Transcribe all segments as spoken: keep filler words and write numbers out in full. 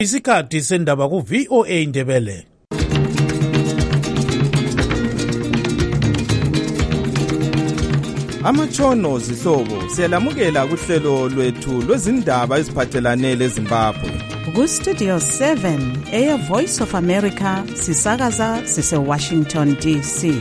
Isikhathi sendaba ku V O A Ndebele. Amatshono zihlobo siyalamukela kuhlelo lwethu lwezindaba eziphathelane leZimbabwe. Ku Studio seven, Air Voice of America, sisakaza sise Washington D C.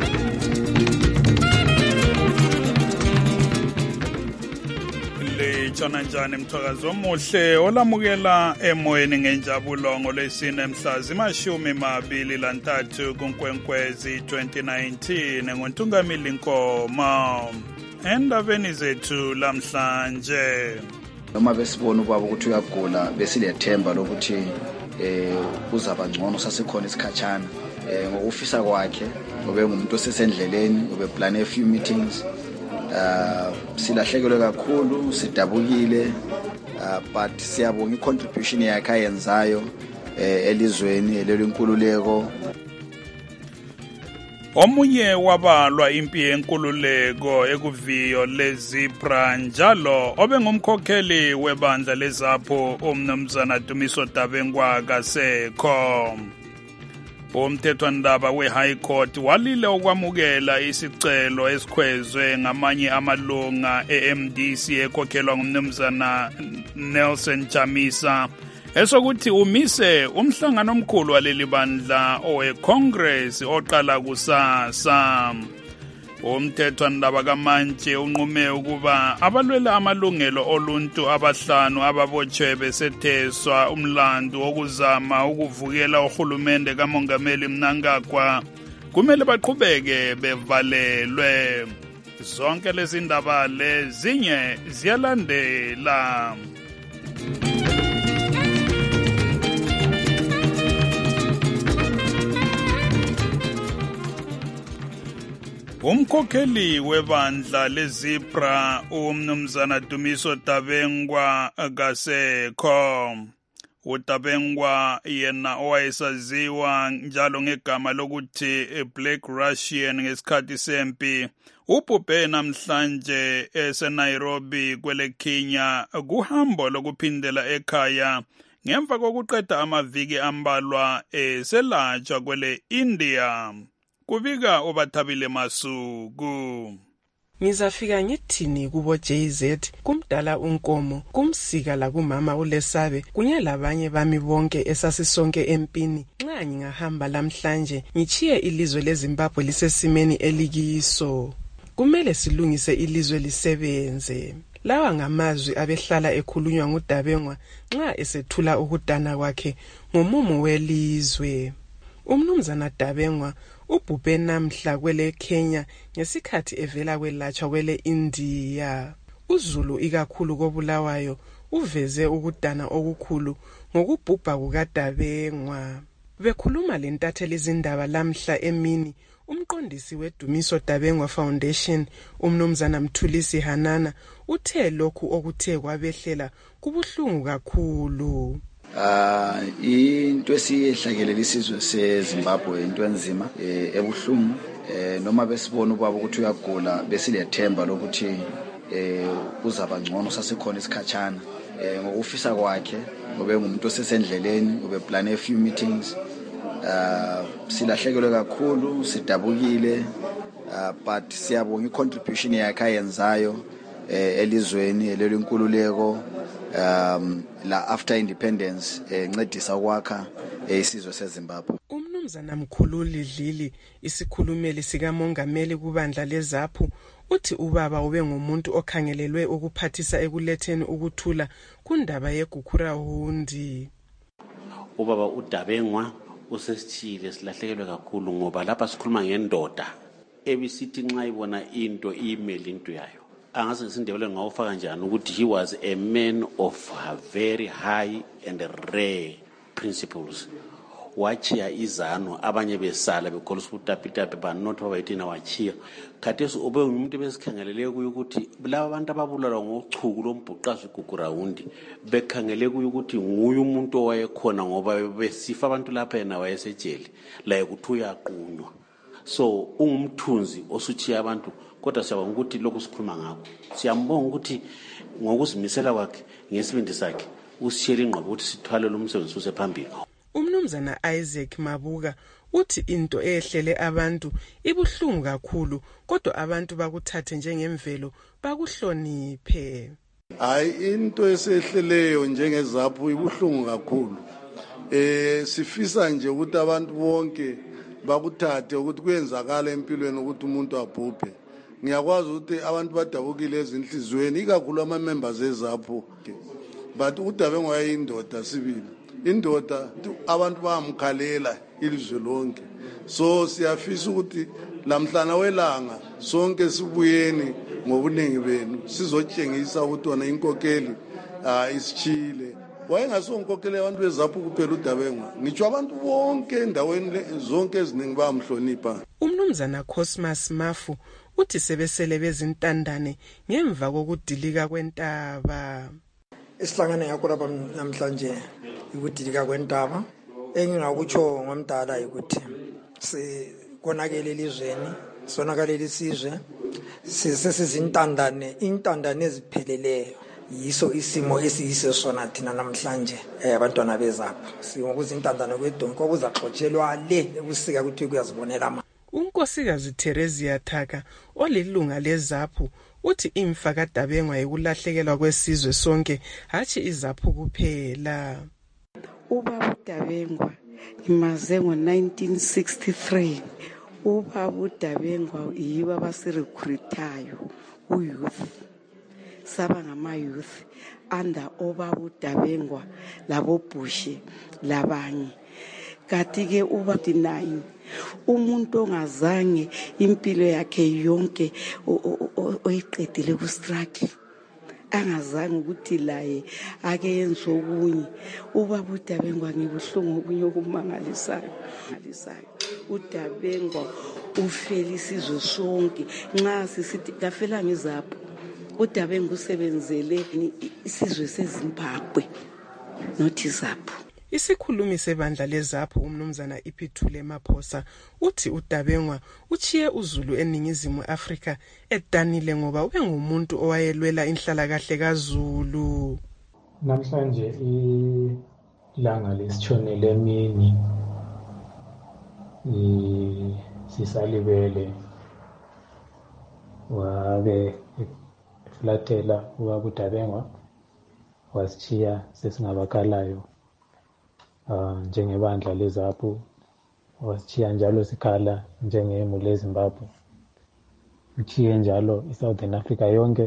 Lechona njani mthakazi omuhle olamukela emoyeni ngenjabulo ngolesine mhla zimashumi mabili lantathu kuNkwenkwezi twenty nineteen ngontungamili Nkoma. Endabeni zethu lamhlanje, noma besibona ubaba ukuthi uyagula besilethemba lokuthi eh uzaba ngcono sasekhona isikhatshana eh ngokufisa kwakhe ngobe ngumuntu osesendleleni ube plan a few meetings. Uh, silahlekelwe kakhulu, sidabukile, uh, but siyabonga i-contribution yakhe ayenzayo eh, elizweni elelinkululeko. Omunye wabalwa impi yenkululeko ekuviyo leZipra njalo obengumkhokheli webandla leZAPHU uMnumzana Dumiso Dabengwa kasekho. Umthethwandaba we-High Court walile ukwamukela isicelo esikhwezwe ngamanye amalunga e-M D C ekhokhelwa ngumnumzana Nelson Chamisa esokuthi umise umhlangano omkhulu waleli bandla owe-Congress oqala kusasa. Umthethwandaba kaMantshi unqume ukuba abalwela amalungelo oluntu abahlanu ababotshwe besetheswa umlando wokuzama ukuvukela uhulumende kaMongameli Mnangagwa kumele baqhubeke bevalelwe. Zonke lezi ndaba lezinye ziyalandela. Umkhokheli webandla leZipra uMnumzana Dumiso Dabengwa kasekho. uDabengwa yena owayesaziwa njalo ngegama lokuthi Black Russian ngesikhathi sempi ubhubhe namhlanje eseNairobi kwele Kenya kuhambo lokuphindela ekhaya ngemva kokuqeda amaviki ambalwa eselatshwa kwele India. Kubika uBathabile Masuku. Ngizafika ngithini kubo J Z, kumdala uNkomo, kumsika la kumama uLesabe, kunye labanye bami bonke esasisonke empini. Nxa ngingahamba lamhlanje, ngichiye ilizwe leZimbabwe lisesimeni elikiso. Kumele silungise ilizwe lisebenze. Lawa ngamazwi abehlala ekhulunywa nguDabengwa nxa esethula ukudana kwakhe ngomumo welizwe. Umnumzana Dabengwa ubhubhe namhla kwele Kenya ngesikhathi evela kwelatshwa kwele India. uZulu ikakhulu koBulawayo uveze ukudana okukhulu ngokubhubha kukaDabengwa. Bekhuluma lentatheli izindaba lamhla emini, umqondisi weDumiso Dabengwa Foundation uMnumzana Mthulisi Hanana uthe lokhu okuthe kwabehlela kubuhlungu kakhulu. Ah uh, into esiyehlakelela isizwe seZimbabwe into enzima eh, ebuhlungu eh, noma besibona ubaba ukuthi uyagula besilethemba lokuthi eh uzaba ngcono sasekhona isikhatshana eh, ngokufisa kwakhe ngobe ngumuntu osesendleleni ube plan a few meetings. Uh, silahlekelwe kakhulu, sidabukile, uh, but siyabonga i-contribution yakhe ayenzayo eh, elizweni elelinkululeko. Um, la after independence encedisa ukwakha isizwe seZimbabwe. Umnumzana Mkhululi Dlili, isikhulumeli sikamongameli kubandla leZAPHU, uthi ubaba ube ngumuntu okhangelelwe ukuphathisa ekuletheni ukuthula kundaba yeGukurahundi. Ubaba uDabengwa usesithile silahlekelwe kakhulu ngoba lapha sikhuluma ngendoda ebisithi nxa ibona into email into yayo. Angase sindebele ngawufaka njani ukuthi he was a man of very high and rare principles. Wachiya izano abanye besala bekholisa ubutapitapi banotho bayitina wachiya. Khathesi ube umuntu besikhangelele kuyo ukuthi laba abantu ababulala ngochuku lombhuqazo iGukurahundi bekhangele kuyo ukuthi nguye umuntu owayekhona ngoba besifa abantu lapha yena wayesejele la ekuthi uyaqunywa. So ungumthunzi osuchiya abantu kodwa siyabonga ukuthi lokho sikhuluma ngakho. Siyambonga ukuthi ngokuzimisela kwakhe ngesibindi sakhe usiyele ingqobo ukuthi sithwale lo msebenzi usephambili. Umnumzana Isaac Mabuka uthi into ehlele abantu ibuhlungu kakhulu kodwa abantu bakuthathe njengemvelo bakuhloniphe. Hayi into esehleleyo njengezaphu ibuhlungu kakhulu. Eh sifisa nje ukuthi abantu bonke bakuthathe ukuthi kuyenzakala empilweni ukuthi umuntu abhubhe. Ngiyakwazi ukuthi abantu badabukile ezinhlizweni ikakhulu ama members ezaphu. But uDabengwa yindoda sibili. Indoda abantu bayamkhalela ilizwe lonke. So siyafisa ukuthi lamhlana welanga sonke sibuyeni ngobuningi benu sizotshengisa ukuthi wona inkokeli ah isichile. Wayengasonkokeli abantu bezaphu kuphela uDabengwa. Ngitsho abantu bonke endaweni zonke eziningi bayamhlonipha. Umnumzana Cosmas Mafu uthi sebesele bezintandane ngemva kokudilika kwentaba. Isihlangane yakho lapha namhlanje ukudilika kwentaba engingakutsho ngomdala ukuthi sikonakele elizweni sonakale isizwe sesizintandane intandane ezipheleleyo yiso isimo esiyiso sona thina namhlanje abantwana bezapha singokuzintandane kwedonke okuzaxotshelwa le ebusika ukuthi kuyazibonela ama. Unkosikazi Theresia Thaka olilunga lezaphu uthi imfa kaDabengwa ekulahlekelwa kwesizwe sonke hathi izaphu kuphela. Ubaba uDabengwa imaze ngo nineteen sixty-three. Ubaba uDabengwa yibo abasirecruitayo uyouth saba ngama youth under obaba uDabengwa labo Bushi labanye. Kathi ke uba nine umuntu ongazange impilo yakhe yonke oyiqedile ku struggle angazange ukuthi laye ake yenze okunye. Ubaba uDabengwa ngibuhlungu okunye okumangalisayo ngalisayo. uDabengwa ufeli isizwe sonke nxa sisithi kafela ngizapho uDabengwa usebenzele isizwe seZimbabwe not izapho. Isikhulumi sebandla lezaphu umnumzana Ipithule Maphosa uthi uDabengwa uchiye uZulu eningizimu Afrika edanile ngoba ubengumuntu owayelwela inhlala kahle kaZulu. Namhlanje ilanga lesitshonele emini sisalibele wabe flatela ubaba uDabengwa wasichiya sesingabakalayo. Uh, njengebandla lezaphu wasichiya njalo sikhala njengemuli leZimbabwe. Uchiye njalo iSouthern Africa yonke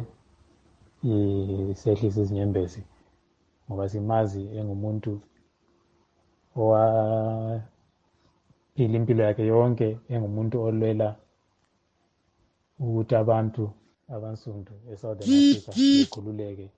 isehlisa izinyembezi ngoba simazi engumuntu owaphila impilo yakhe yonke engumuntu olwela ukuthi abantu abansundu eSouthern Africa ikhululeke,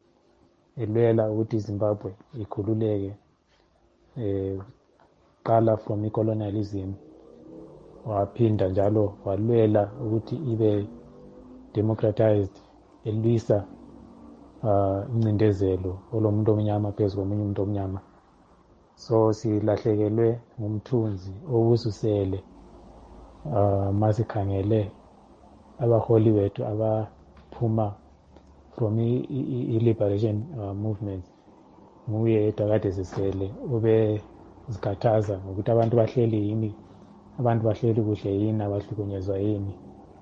elwela ukuthi iZimbabwe ikhululeke eh qala from colonialism waphinda njalo walwela ukuthi ibe democratized, elwisa uh incindezelo olomuntu omnyama phezu komunye umuntu omnyama. So silahlekelwe ngumthunzi obususele uh masikhangele abaholi bethu abaphuma from i-liberation uh, movement. Nguye edakade sisele ube zikhathaza ukuthi abantu bahleli yini, abantu bahleli kuhle yini, abahlukunyezwa yini.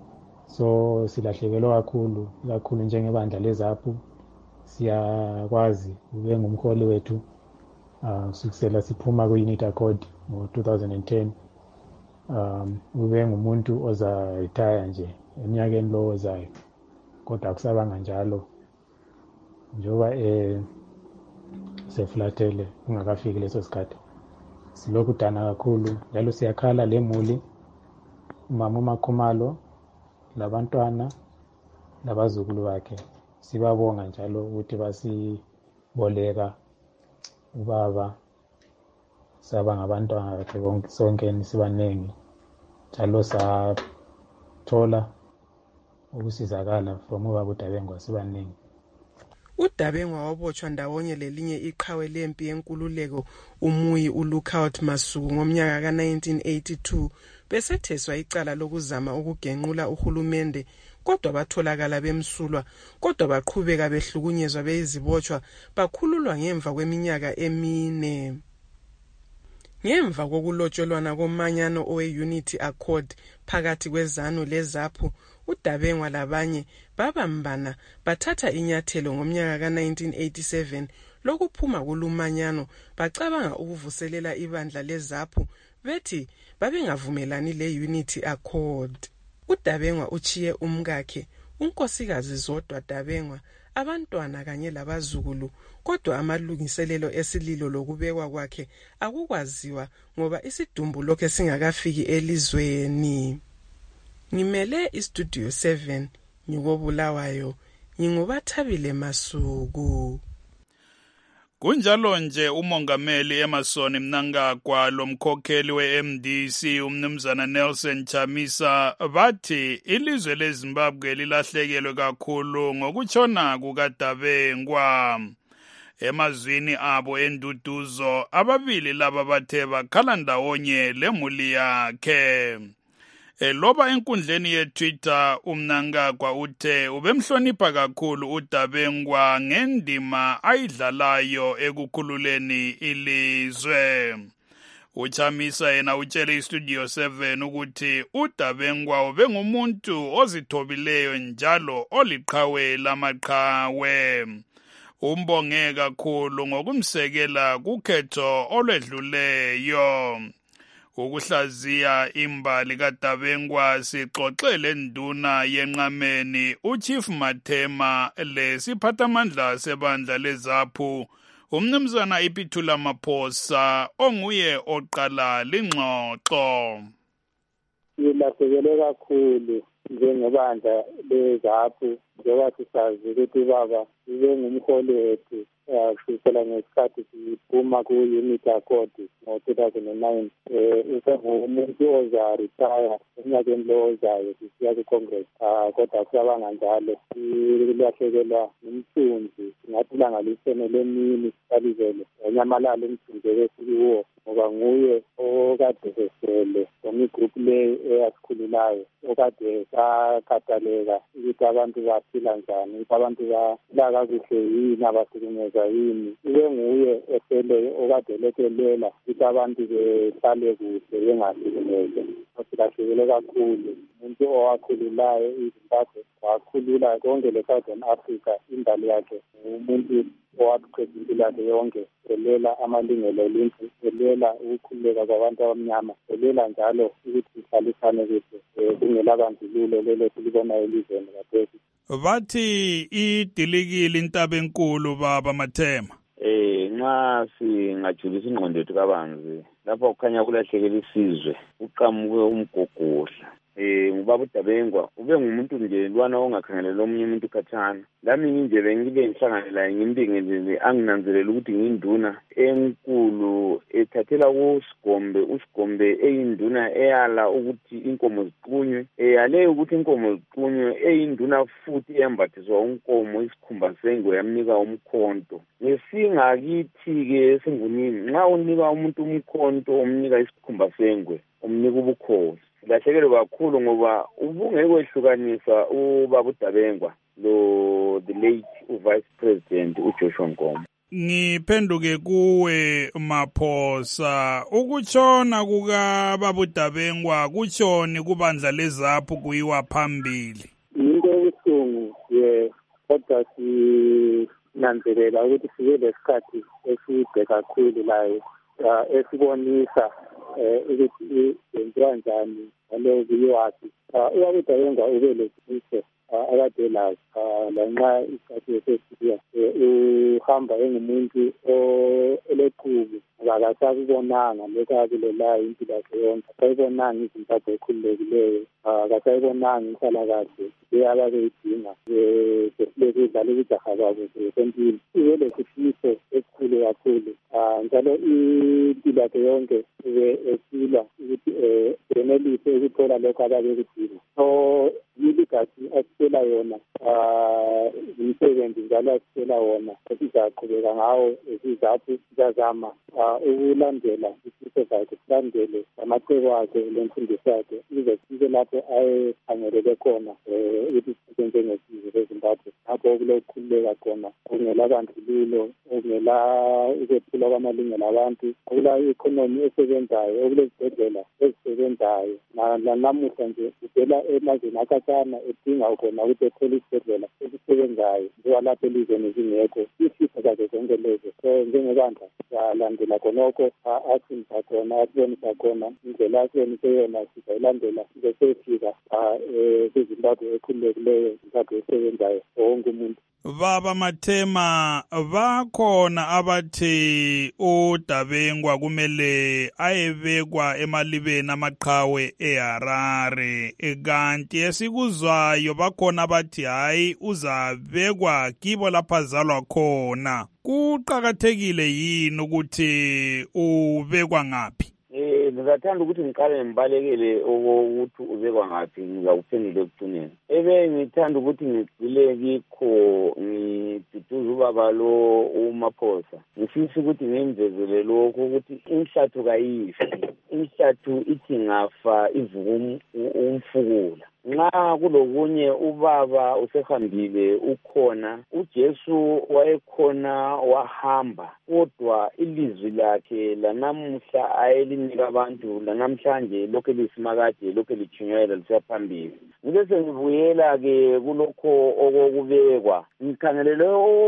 So silahlekelwe kakhulu kakhulu njengebandla lezaphu. Siyakwazi ube ngumholi wethu uh sukusela siphuma ku-Unity Accord ngo two thousand ten. Um ube ngumuntu oza retire nje eminyakeni lo ozayo, kodwa kusabanga njalo njoba eh seflatele ungakafiki leso sikhathi. Silokhu dana kakhulu njalo siyakhala lemuli umama uMakhumalo labantwana labazukulu bakhe. Sibabonga njalo ukuthi basiboleka ubaba saba ngabantwana bakhe bonke sonke sibanengi njalo sathola ukusizakala from ubaba uDabengwa sibanengi. uDabengwa wabotshwa ndawonye lelinye iqhawe lempi yenkululeko umuyi uLookout Masuku ngomnyaka ka nineteen eighty-two besetheswa icala lokuzama ukugenqula uhulumende kodwa batholakala bemsulwa, kodwa baqhubeka behlukunyezwa beyizibotshwa, bakhululwa ngemva kweminyaka emine. Ngemva kokulotsholwana komanyano owe-Unity Accord phakathi kweZANU leZAPHU, uDabengwa labanye babambana bathatha inyathelo ngomnyaka ka nineteen eighty-seven lokuphuma kulumanyano, bacabanga ukuvuselela ibandla leZAPHU bethi babengavumelani le-Unity Accord. uDabengwa uchiye umkakhe, unkosikazi Zodwa Dabengwa, abantwana kanye labazukulu, kodwa amalungiselelo esililo lokubekwa kwakhe akukwaziwa ngoba isidumbu lokhe singakafiki elizweni. Ngimele iStudio seven ngikobulawayo, ngingubathabile Masuku. Kunjalo nje umongameli Emmerson Mnangagwa lomkhokheli we-M D C umnumzana Nelson Chamisa bathi ilizwe leZimbabwe lilahlekelwe kakhulu ngokutshona kukaDabengwa. Emazwini abo enduduzo ababili laba bathe bakhala ndawonye lemuli yakhe. Eloba enkundleni ye-Twitter uMnangagwa uthe ubemhlonipha kakhulu uDabengwa ngendima ayidlalayo ekukhululeni ilizwe. Uchamisa yena utshele iStudio seven ukuthi uDabengwa ubengumuntu ozithobileyo njalo oliqhawe lamaqhawe. Umbonge kakhulu ngokumsekela kukhetho olwedluleyo. Ukuhlaziya imbali kaDabengwa sixoxele nduna yenqameni uChief Mathema lesiphathamandla sebandla leZAPHU umnumzana iPhithula Maphosa onguye oqala lingxoxo. Silahlekelwe kakhulu njengebandla leZAPHU njengoba sisazi ukuthi baba ube ngumholi wethu kusukela ngesikhathi siphuma ku-Unity Accord ngo-two thousand nine. Usengumuntu ozaretire eminyakeni lo ozayo sisiya ku-Congress, kodwa kusabanga njalo silahlekelwa ngumthunzi. Singathi ilanga lisene lemini salizele enyamalala umthunzi wesikuwo ngoba nguye okade sesele ngomigroup le eyasikhululayo, okade sakhathaleka ukuthi abantu baphila njani, ukuthi abantu baphila kakuhle yini, abahlukunyezwa yini. Ube nguye esele okade lekelela ukuthi abantu behlale kuhle bengahlukunyezwa. Silahlekelwe kakhulu umuntu owakhululayo iZimbabwe, wakhulula konke le-Southern Africa imbali yakhe. Umuntu owaqeda impilo yakhe yonke elela amalungelo oluntu, elela ukukhululeka kwabantu abamnyama, elela njalo ukuthi sihlalisane kuhle kungela bandlululo lelo silibonayo elizweni kathesi. Bathi idilikile intaba enkulu baba Mathema. Eh nxa singajulisa ingqondo yethu kabanzi lapho kukhanya kulahlekela isizwe, uqhamuke umgogodla. Eh ngubaba uDabengwa ube ngumuntu nje lwana ongakhangelela omunye umuntu khathana. Lami nje bengile ngihlanganela ngimbingelele anginanzelela ukuthi nginduna enkulu ethathela kuSigombe, uSigombe eyinduna eyala ukuthi inkomo ziqunywe, eyale ukuthi inkomo ziqunywe, eyinduna futhi eyambathiswa unkomo isikhumba sengwe yamnika umkhonto. Ngesingakithi ke singunini nxa unika umuntu umkhonto umnika isikhumba sengwe umnika ubukhosi. Silahlekelwe kakhulu ngoba ubungekehlukanisa ubaba uDabengwa lo the late uvice president uJoshua Nkomo. Ngiphenduke kuwe Maphosa, ukutshona kuka baba uDabengwa kutshoni kubandla leZAPHU kuyiwa phambili. Into ebuhlungu ye kodwa sinanzelela ukuthi sibe lesikhathi eside kakhulu layo esibonisa ukuthi yenziwa njani ngalo kuyiwathi. Ubaba uDabengwa ube lesifiso akade lazo lanxa isikhathi esesiya uhamba engumuntu olequbu, akasakubonanga lokho akulelayo impilo yakhe yonke, akasayibonanga iZimbabwe ekhululekileyo, akasayibonanga inhlalakahle le ababeyidinga besileke idlala ubujaha babo sempilo. Ube lesifiso esikhulu kakhulu njalo impilo yakhe yonke ube esila ukuthi benelise ukuthola lokho ababekudinga. So yiligasi asitshela yona um imisebenzi njalo asitshela wona esizaqhubeka ngawo esizathu sizazama um ukulandela isifiso sakhe silandele amacebo akhe lemfundiso yakhe ize sifike lapho ayekhangelele khona um ukuthi sifike njengesizwe sezimbabwe lapho okulokukhululeka khona okungela bandlululo okungela ukwephula kwamalungelo abantu okula i-economy esebenzayo okulezibhedlela ezisebenzayo namuhla nje uvela emazweni akhatshana edinga khona ukuthi ethole isibhedlela esisebenzayo njengoba lapho elizweni ezingekho isifo sakhe zonke lezo so njengebandla siyalandela khonokho asifundisa khona asibonisa khona indlela asibonise yona sizayilandela size seyofika kwizimbabwe ekhululekileyo zimbabwe esebenzayo wonke umuntu. Baba Mathema, bakhona abathi uDabengwa kumele ayebekwa emalibeni amaqhawe eHarare, kanti esikuzwayo bakhona abathi hayi uzabekwa kibo lapha azalwa khona. Kuqakathekile yini ukuthi ubekwa ngaphi? Eh ngizathanda ukuthi ngiqale ngibalekele ukuthi ubekwa ngaphi ngizakuphendula ekucineni. Ebe ngithanda ukuthi ngigcile kikho ngiduduza ubaba lo uMaphosa. Ngifisa ukuthi ngimvezele lokho ukuthi inhlathu kayifi. Inhlathu ithi ngafa ivuka umfukula. Nxa kulokunye ubaba usehambile ukhona uJesu wayekhona wahamba kodwa ilizwi lakhe lanamuhla ayelinika abantu lanamhlanje lokho lisimakade lokho lichinyela lisaphambili. Ngibese ngivuyela ke kulokho okokubekwa ngikhangelele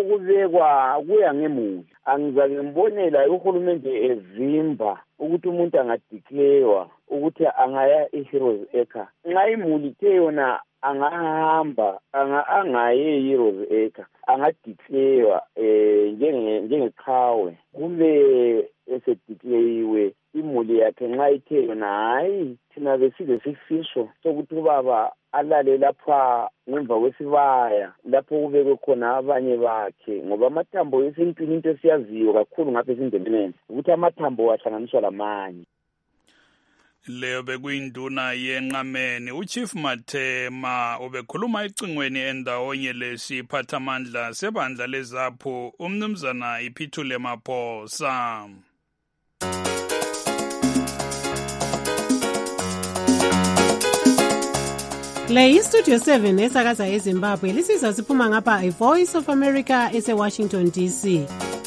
okubekwa kuya ngemuli angizake ngibonela uhulumende ezimba ukuthi umuntu angadeclarewa ukuthi angaya eHeroes Acre nxa imuli ithe yona angahamba angaye eHeroes Acre angadeclarewa eh njenge njengeqhawe kube esedeclarewe imuli yakhe nxa ithe yona hayi thina besile sifiso sokuthi ubaba alale lapha ngemva kwesibaya lapho kubekwe khona abanye bakhe ngoba amathambo esintwini into esiyaziyo kakhulu ngapha esindebeleni ukuthi amathambo ahlanganiswa lamanye. Leyo bekuyinduna yenqameni uChief Mathema ubekhuluma ecingweni endawonye lesiphathamandla sebandla lezaphu umnumzana Iphithule Maphosa. Le iStudio seven esakaza eZimbabwe lisiza siphuma ngapha iVoice of America ese-Washington D C.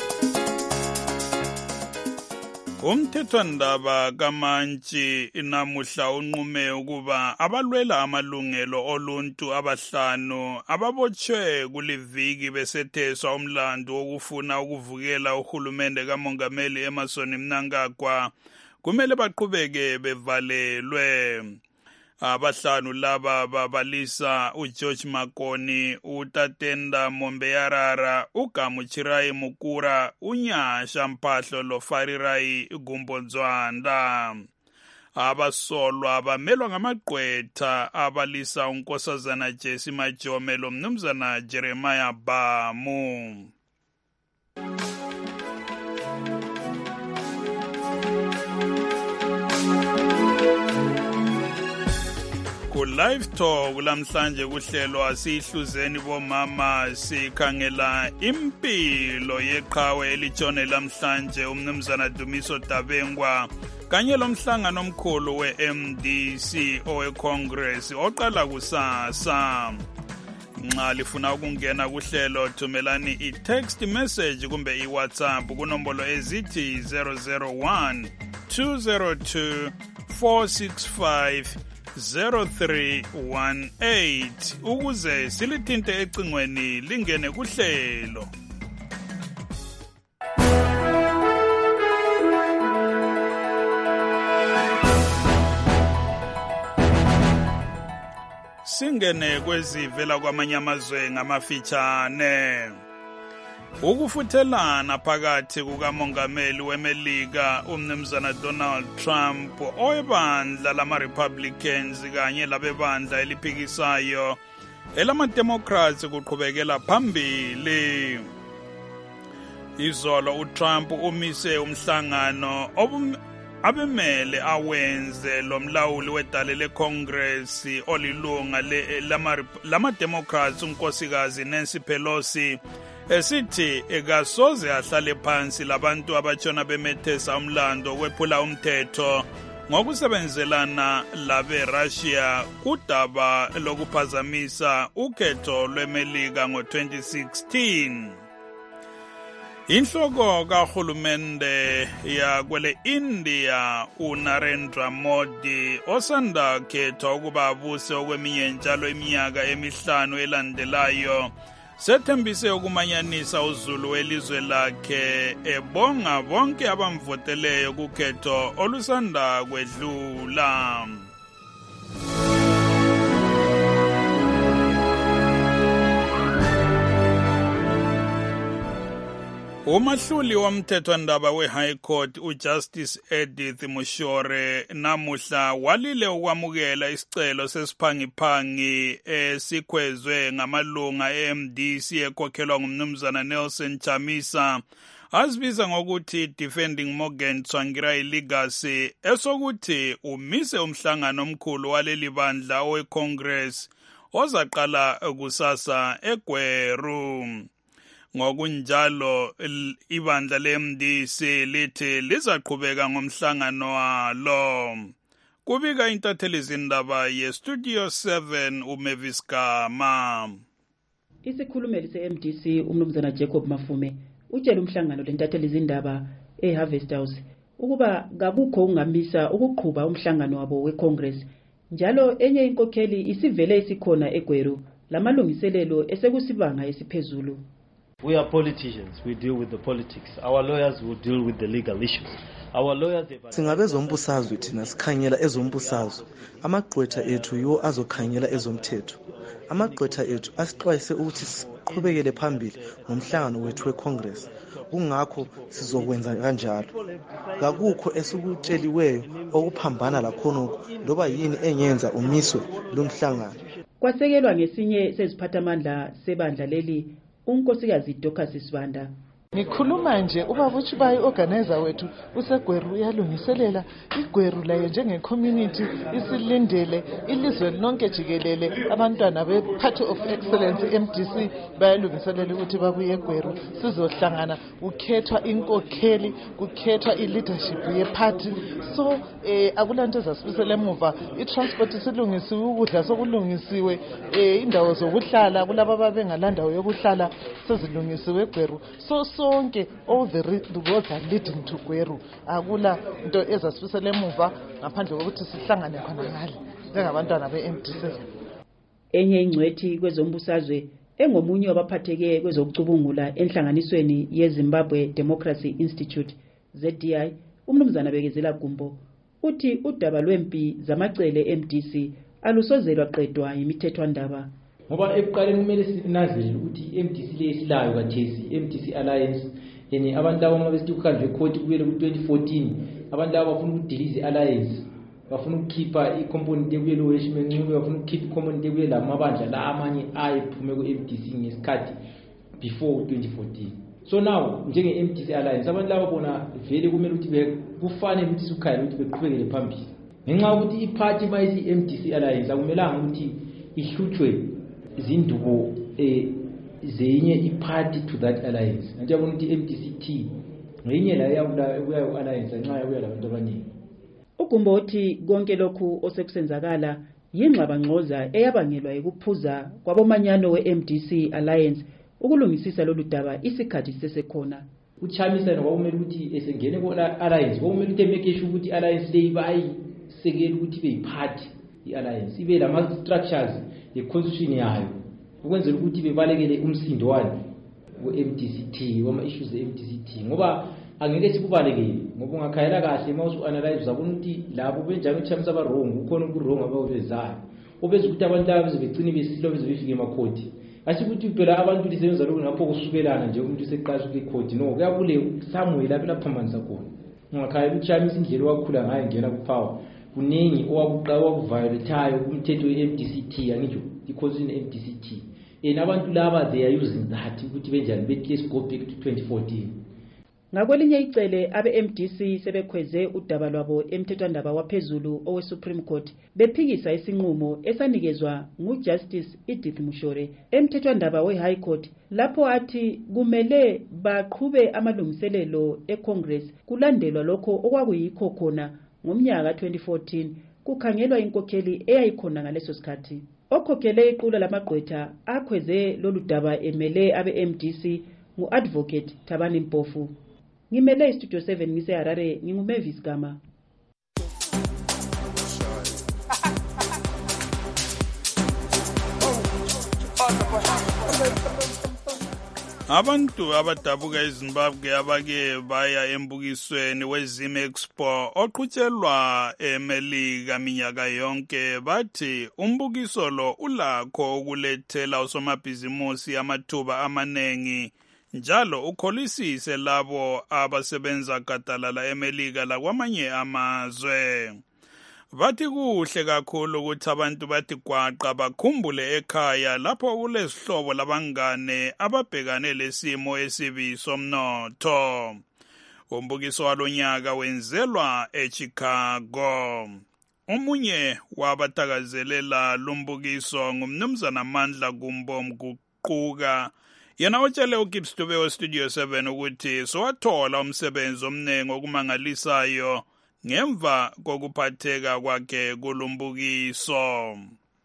Umthethwandaba kaMantshi namuhla unqume ukuba abalwela amalungelo oluntu abahlanu ababotshwe kuliviki besetheswa umlando wokufuna ukuvukela uhulumende kaMongameli Emmerson Mnangagwa kumele baqhubeke bevalelwe. Abahlanu laba babalisa uGeorge Makoni, uTatenda Mombeyarara, uGamu Chirai Mukura, uNyasha Mpahlo loFarirai Gumbonzwanda. Abasolwa bamelwa ngamagqwetha abalisa uNkosazana Jesse Majome lo mnumzana Jeremiah Bamu. Ku live talk lamhlanje kuhlelwa sihluzeni bomama sikhangela impilo yeqhawe elitshone lamhlanje umnumzana Dumiso Dabengwa kanye lomhlangano omkhulu we-M D C owe-Congress oqala kusasa. Nxa lifuna ukungena kuhlelo thumelani i-text message kumbe i-WhatsApp kunombolo ezithi zero zero one two zero two four six five zero three one eight ukuze silithinte ecingweni lingene kuhlelo. Singene kwezivela kwamanye amazwe ngamafitshane. Ukufuthelana phakathi kukamongameli weMelika umnumzana Donald Trump oyebandla lama-Republicans kanye labebandla eliphikisayo elama-Democrats kuqhubekela phambili. Izolo uTrump umise umhlangano abemele awenze lo mlawuli wedale leCongress olilunga lama-Democrats unkosikazi Nancy Pelosi esithi ekasoze ahlale phansi labantu abatshona bemethesa umlando kwephula umthetho ngokusebenzelana labe-Russia kudaba lokuphazamisa ukhetho lweMelika ngo-twenty sixteen. Inhloko kahulumende yakwele India uNarendra Modi osanda khethwa ukuba abuse okweminye njalo iminyaka emihlanu elandelayo sethembise ukumanyanisa uzulu welizwe lakhe ebonga bonke abamvoteleyo kukhetho olusanda kwedlula. Umahluli womthethwandaba we-High Court uJustice Edith Mushore namuhla walile ukwamukela isicelo sesiphangiphangi esikhwezwe ngamalunga e-M D C ekhokhelwa ngumnumzana Nelson Chamisa azibiza ngokuthi Defending Morgan Tsvangirai Legacy esokuthi umise umhlangano omkhulu waleli bandla owe-Congress ozaqala kusasa eGweru. Ngokunjalo ibandla le-M D C lithi lizaqhubeka ngomhlangano walo. Kubika intatheli zindaba ye-Studio seven uMavis Gama. Isikhulumeli se-M D C umnumzana Jacob Mafume utshela umhlangano lentatheli zindaba eHarvest House ukuba kakukho ungamisa ukuqhuba umhlangano wabo weCongress njalo enye inkokheli isivele isikhona eGweru lamalungiselelo esekusibanga esiphezulu. We are politicians. We deal with the politics. Our lawyers will deal with the legal issues. Our lawyers singabezombusazwe thina sikhangela ezombusazwe. Amagqwetha ethu yiwo azokhangela ezomthetho. Amagqwetha ethu asixwayise ukuthi siqhubekele phambili ngomhlangano wethu weCongress. Kungakho sizokwenza kanjalo. Kakukho esikutsheliweyo okuphambana lakhonoko loba yini engenza umiswe lomhlangano. Kwasekelwa ngesinye seziphathamandla sebandla leli unkosikazi Dorcas Sibanda. Ngikhuluma nje ubaba uChibayi organizer wethu useGweru uyalungiselela iGweru layo njenge community isilindele ilizwe lonke jikelele abantwana be Party of Excellence M D C bayalungiselela ukuthi babuye eGweru sizohlangana ukhethwa inkokheli kukhethwa ileadership yeparty so eh akulanto zasibisela emuva itransport isilungisiwe ukudla sokulungisiwe eh indawo zokuhlala kulabo ababengalandawo yokuhlala sezilungisiwe eGweru so sonke all the roads are leading to Gweru. Akula into ezasifisela emuva ngaphandle kokuthi sihlangane khona ngale njengabantwana be-M D C. Enye ingcwethi kwezombusazwe engomunye wabaphatheke kwezokucubungula enhlanganisweni yeZimbabwe Democracy Institute Z D I umnumzana Bekezela Gumbo uthi udaba lwempi zamacele e-M D C alusozelwa qedwa yimithethwandaba. Ngoba ekuqaleni kumele sinazele ukuthi i-M D C le isilayo kathesi M D C Alliance yeni abantu abo mabesithi kuhanjwe ecourt kuyele ku-twenty fourteen abantu abo bafuna ukudiliza i-alliance bafuna ukukhipha i-component ekuyele uHeshimeni bafuna ukukhipha i-component ekuyele lamabandla la amanye ayiphume ku-M D C ngesikhathi before twenty fourteen. So now njenge-M D C Alliance abantu laba bona vele kumele ukuthi kufanele ukuthi sukhaya ukuthi beqhubekele phambili ngenxa yokuthi iphathi mayisi i-M D C Alliance akumelanga ukuthi ihluthwe izindubo eh zenye iparty to that alliance ngiyabona ukuthi M D C T ngenye la yabuya uya alliance nxa yabuya labantu abaningi. Ugumbothi konke lokhu osekusenzakala yingxabangxoza eyabangelwa ukuphuza kwabomanyano we-M D C Alliance ukulungisisa lolu daba isikhathi sisesekhona. Uchamisa nokumele ukuthi esengene ku alliance kumele ukuthi make sure ukuthi alliance leyi bayisekela ukuthi beyiparty i-alliance ibe lama structures ye-constitution yayo ukwenzela ukuthi bebalekele umsindo wani we-M D C T wama issues e-M D C T ngoba angeke sikubalekele ngoba ungakhayela kahle mawusu analyze uzabona ukuthi labo benjalo uchamisa aba wrong ukhona uku-wrong abawenzayo obeza ukuthi abantu laba bezobegcina besilo bezobefika emakhoti asikuthi phela abantu lisebenza lokho ngapho kusukelana nje umuntu useqasha kwi-court no kuyabule somewhere lapho laphambanisa khona ungakhayela uchamisa indlela wakhula ngayo ngena ku-power kuningi owakuqawa kuviolatayo kumthetho we-M D C T angisho i-constitution ye-M D C T and abantu laba they are using that ukuthi benjani bethi let's go back to twenty fourteen. Ngakwelinye icele abe-M D C sebekhweze udaba lwabo emthethwandaba waphezulu owe-Supreme Court bephikisa isinqumo esanikezwa nguJustice Edith Mushore emthethwandaba we-High Court lapho athi kumele baqhube amalungiselelo eCongress kulandelwa lokho okwakuyikho khona ngomnyaka twenty fourteen kukhangelwa inkokheli eyayikhona ngaleso sikhathi. Okhokhele iqula lamagqwetha akhweze lolu daba emele abe-M D C ngu-Advocate Thabani Mpofu. Ngimele iStudio seven ngise Harare nginguMavis Gama. Abantu abadabuka eZimbabwe abake baya embukisweni weZim Expo oqhutshelwa eMelika minyaka yonke bathi umbukiso lo ulakho ukulethela usomabhizimusi amathuba amanengi njalo ukholisise labo abasebenza gadalala eMelika lakwamanye amazwe. Bathi kuhle kakhulu ukuthi abantu bathi gwaqa bakhumbule ekhaya lapho kulesihlobo labangane ababhekane lesimo esibi somnotho. Umbukiso walonyaka wenzelwa eChicago. Omunye wabatakazelela lumbukiso ngumnumzana Mandla Gumbo Mguquka. Yena utshele uGibbs Dube weStudio seven ukuthi sowathola umsebenzi omnengi okumangalisayo ngemva kokuphatheka kwakhe kulumbukiso.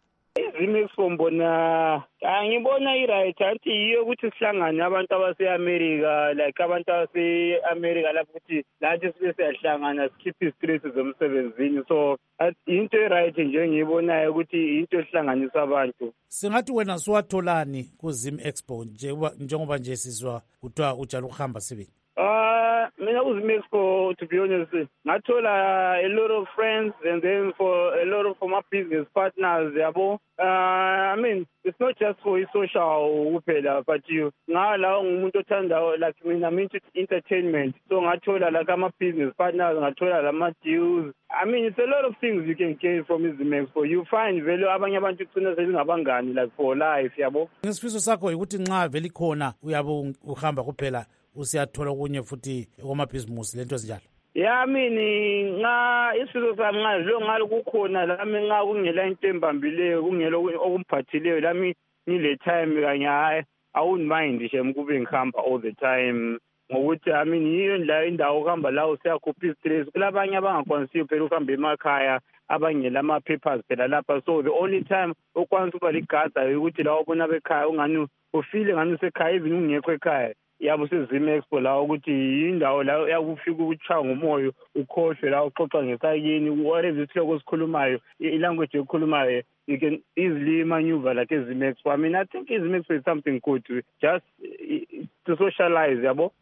Izim Expo mbona angibona i-right athi yiyo ukuthi sihlangane abantu abase-America like abantu abase-America lapho ukuthi lathi sibe siyahlangana sikhiphe istress zomsebenzini so into e-right nje ngiyibonayo ukuthi into ehlanganisa abantu. Singathi wena siwatholani kuZim Expo njengoba nje sizwa kuthiwa ujala ukuhamba sibili? Uh, mina kuZim Expo, to be honest, ngathola a lot of friends and then for a lot of for my business partners, yabo. Uh, I mean, it's not just for social kuphela, but you ngala ngumuntu othanda like mina I'm into entertainment. So ngathola like ama business partners, ngathola lama deals. I mean, it's a lot of things you can gain from ZIM Expo. You find vele abanye abantu kucina selingabangani like for life, yabo. Ngesifiso sakho ukuthi nxa vele khona uyabo uhamba kuphela usiyathola kunye futhi kwamabhizimusi lento ezinjalo. Yeah, I mean, nga isifiso sami ngalo ngalo kukhona lami nga kungela into embambileyo kungela okumphathileyo lami ngile time kanye hayi I wouldn't mind nje mkube ngihamba all the time ngokuthi I mean yiyo la indawo kuhamba la usiyakhupha stress kulabanye abangakwanisiyo phela ukuhamba emakhaya abangela ama papers phela lapha so the only time okwanisa uba ligada ukuthi la ubona bekhaya ungani ufile ngani usekhaya even ungekho ekhaya. Yabo seZim Expo la ukuthi indawo la yakufika ukuchaya ngomoyo ukhohlwe la uxoxa ngesayini whatever isihloko sikhulumayo ilanguage ekhulumayo you can easily maneuver like eZim Expo. I mean I think ZIM Expo is something good to just to socialize yabo.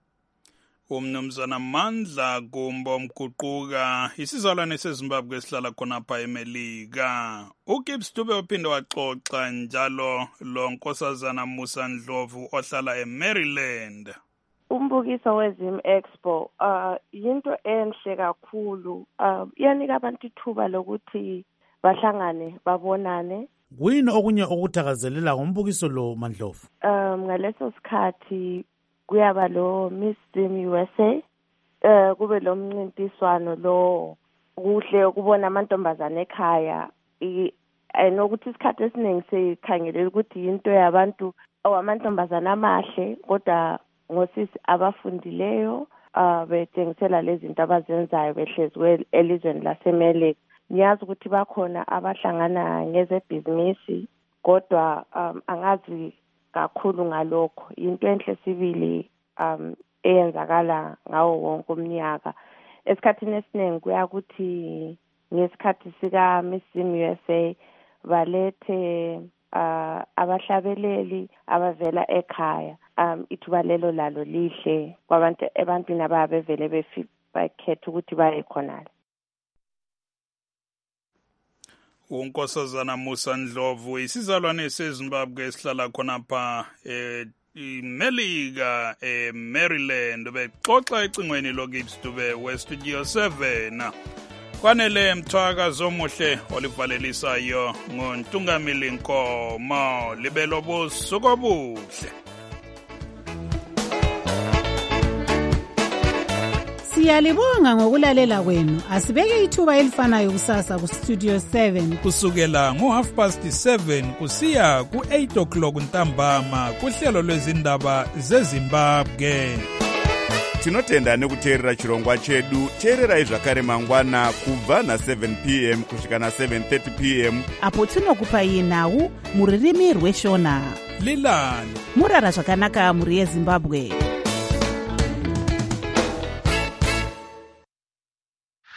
Umnumzana Mandla Gumbo Mguquka isizalwane seZimbabwe esihlala khona pha eMelika. uGibbs Dube uphinde waxoxa njalo lo nkosazana Musa Ndlovu ohlala eMaryland. Umbukiso weZim Expo uh into enhle kakhulu uh iyanika abantu ithuba lokuthi bahlangane babonane. Kuyini okunye okuthakazelela ngombukiso lo Mandlovu? Um ngaleso sikhathi kuyaba lo Miss Zim U S A eh kube lo mncintiswano lo kuhle ukubona amantombazane ekhaya ayinokuthi isikhathi esiningi sikhangelela ukuthi into yabantu awamantombazane amahle kodwa ngosisi abafundileyo uh bethengisela lezi zinto abazenzayo behlezi elizweni laseMelika. Niyazi ukuthi bakhona abahlangana ngezebhizinisi kodwa um angazi kakhulu ngalokho into enhle sibili um eyenzakala ngawo wonke umnyaka. Esikhathini esiningi kuyakuthi ngesikhathi sika Miss Zim U S A balethe uh abahlabeleli abavela ekhaya um ithuba lelo lalo lihle kwabantu ebantwini ababevele befika bakhetha ukuthi baye khona. Unkosazana Musa Ndlovu isizalwane seZimbabwe esihlala khona pha eMelika eMaryland bexoxa ecingweni loGibbs Dube weStudio seven. Kwanele mthwakazi omuhle olivalelisayo ngoNtungamili Nkomo libelo busuku obuhle. Siyalibonga ngokulalela kwenu. Asibeke ithuba elifanayo kusasa ku Studio seven. Kusukela ngo half past seven kusiya ku eight o'clock ntambama kuhlelo lwezindaba zeZimbabwe. Tinotenda nekuteerera chirongwa chedu. Teererai zvakare mangwana kubva na seven p m kusvika na seven thirty p m apo tinokupai nhau muririmi rweshona. Lilani murara zvakanaka muri yeZimbabwe.